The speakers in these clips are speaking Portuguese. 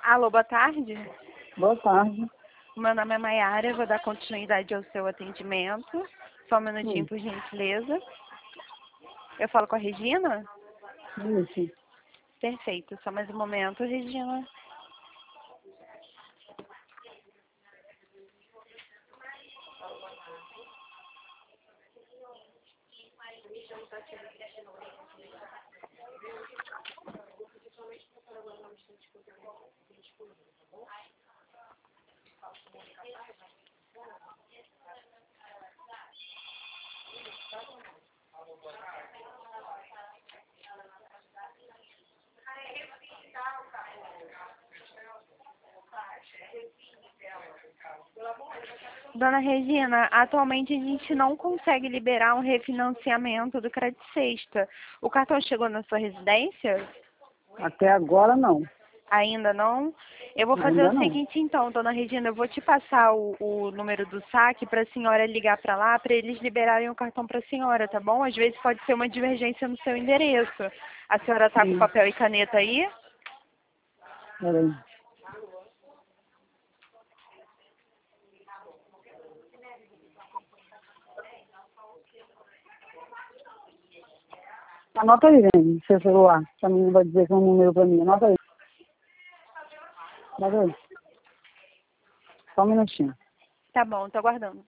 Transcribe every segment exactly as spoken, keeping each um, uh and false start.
Alô, boa tarde. Boa tarde. Meu nome é Maiara, eu vou dar continuidade ao seu atendimento. Só um minutinho, Sim. por gentileza. Eu falo com a Regina? Isso. Perfeito, só mais um momento, Regina. Dona Regina, atualmente a gente não consegue liberar um refinanciamento do Crédito Sexta. O cartão chegou na sua residência? Até agora não. Ainda não? Eu vou fazer Ainda o não. seguinte então, Dona Regina, eu vou te passar o, o número do saque para a senhora ligar para lá, para eles liberarem o cartão para a senhora, tá bom? Às vezes pode ser uma divergência no seu endereço. A senhora está com Sim. papel e caneta aí? Peraí. Anota aí, gente, seu celular. Se a menina vai dizer que é um número pra mim. Anota aí. Anota aí. Só um minutinho. Tá bom, tô aguardando.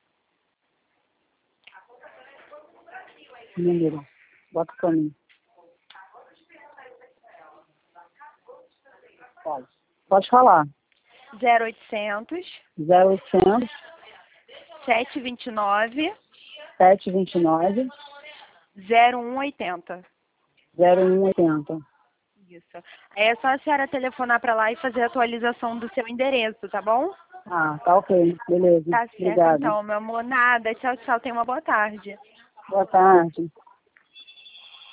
Número. Bota pra mim. Pode. Pode falar. zero oitocentos, zero oitocentos, sete dois nove, sete dois nove, zero um oitenta. zero um oitenta. Isso. Aí é só a senhora telefonar para lá e fazer a atualização do seu endereço, tá bom? Ah, tá ok. Beleza. Tá certo Obrigada. então, meu amor. Nada. Tchau, tchau. Tenha uma boa tarde. Boa tarde.